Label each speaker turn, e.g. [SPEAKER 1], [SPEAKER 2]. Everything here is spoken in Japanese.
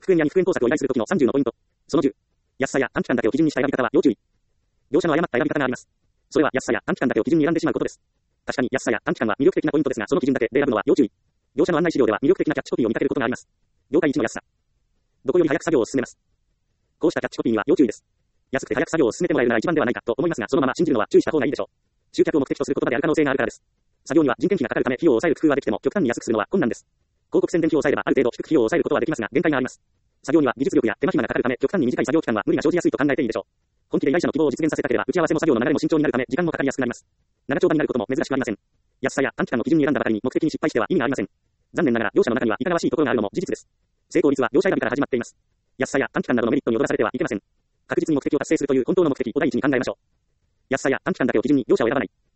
[SPEAKER 1] 復縁や未復縁工作を依頼するときの30のポイント。その10。安さや短期間だけを基準にした選び方は要注意。業者の誤った選び方があります。それは安さや短期間だけを基準に選んでしまうことです。確かに安さや短期間は魅力的なポイントですが、その基準だけで選ぶのは要注意。業者の案内資料では魅力的なキャッチコピーを見かけることがあります。業界一の安さ。どこより早く作業を進めます。こうしたキャッチコピーには要注意です。安くて早く作業を進めてもらえるなら一番ではないかと思いますが、そのまま信じるのは注意した方がいいでしょう。集客を目的とする言葉である可能性があるからです。作業には人件費がかかるため費用を抑える工夫はできても極端に安くするのは困難です。広告宣伝費を抑えればある程度低く費用を抑えることはできますが限界があります。作業には技術力や手間暇がかかるため極端に短い作業期間は無理が生じやすいと考えていいでしょう。本気で依頼者の希望を実現させたければ打ち合わせも作業の流れも慎重になるため時間もかかりやすくなります。長丁場になることも珍しくありません。安さや短期間の基準に選んだばかりに目的に失敗しては意味がありません。残念ながら業者の中にはいかがわしいところがあるのも事実です。成功率は業者選びから始まっています。安さや短期間などのメリットに踊らされてはいけません。確実に目的を達成するという本当の目的を第一に考えましょう。安さや短期間だけを基準に業者を選ばない。